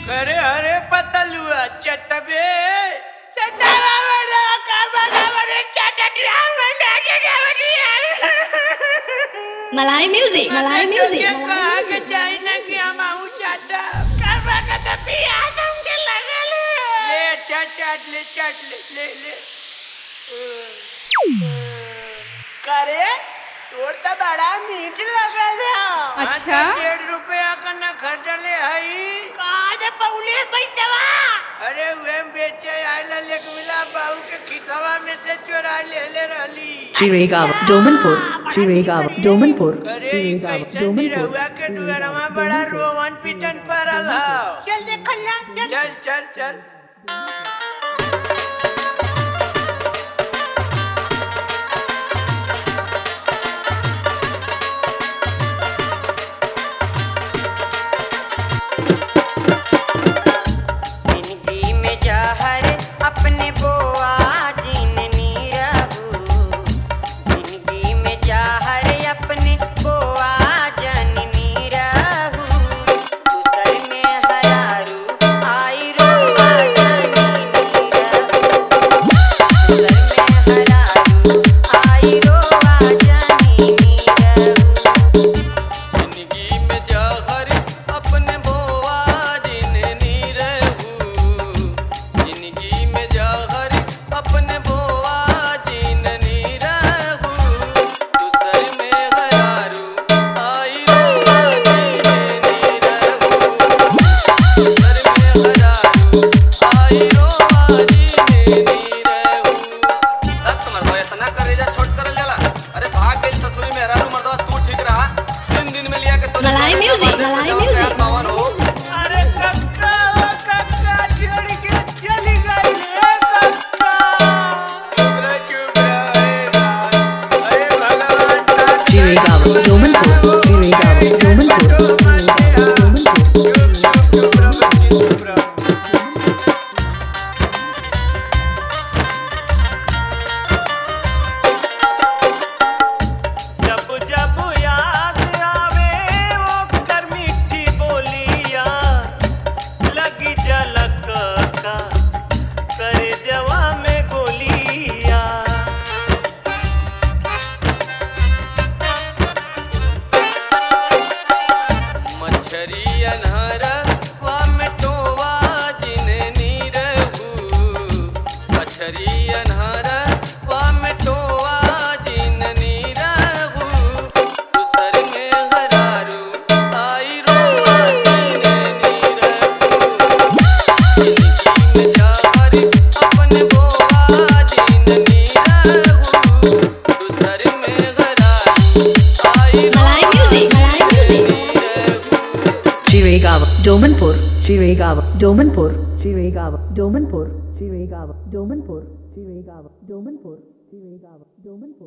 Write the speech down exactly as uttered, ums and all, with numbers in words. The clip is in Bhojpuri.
अरे अरे पतलुआ चटबे चटवा वाला का बना बने चटटिया मलाई म्यूजिक मलाई म्यूजिक कहा के चाइना की हम आऊ चाटा का बना त पिया संगे लगल ले चट चट ले चट ले ले ले करे तोर त बड़ा मीठ लगल है। अच्छा डेढ़ रुपया का न खटले हई आज पौले पैसवा अरे वे बेचे आइला लेक मिला बाबू के खिसवा में से चोरा ले ले रहली Chiragawa, Domanpur, Chiragawa, Domanpur, अरे Chiragawa, कैसन Domanpur. रहुआ के दुआरमा बड़ा रोवन पिटन परल हौ चल देखल जा चल चल चल जिंदगी में जहर अपने बोआ जीननी रहू जिंदगी में जहर अपने बोआ जननी रहू दूसर में हरारू आई रोआ जननी रहू दूसर में हरारू आई रोआ जननी रहू जिंदगी में जहर अपने बोआ जिननी रहू जिंदगी में जहर अपने बोआ जिननी रहू दूसर में हरारू आई रोआ जिननी रहू दूसर में हरारू आई रोआ जिननी रहू तक तुम्हार भैया तना करे जा छोट कर लेला अरे भाग गई ससुरी में हरारू मर्दवा तू ठीक रहा तीन दिन में लिया के तो मलाई म्यूजिक मलाई म्यूजिक कवर हो अरे कक्का ओ कक्का छोड़ के चली गई ले कक्का चुप रह चुप रह अरे राम अरे भगवान Chiragawa, Domanpur, Chiragawa, Domanpur, Chiragawa, Domanpur. जब जब याद आवे वो कर मीठी बोलिया लगी झलक का करे जवा में गोलिया मछरी अनहरा वा में टोवा जिननी रहू मछरी अनहरा वा में टोवा जिननी रहू दूसर में हरारू आई रोआ जिननी रहू जिंदगी में जहर अपने बोआ जिननी रहू दूसर में हरारू आई मलाई म्यूजिक मलाई music Chiragawa, Domanpur, Chiragawa, Domanpur, Chiragawa, Domanpur, Chiragawa, Domanpur, Chiragawa, Domanpur, Chiragawa, Domanpur.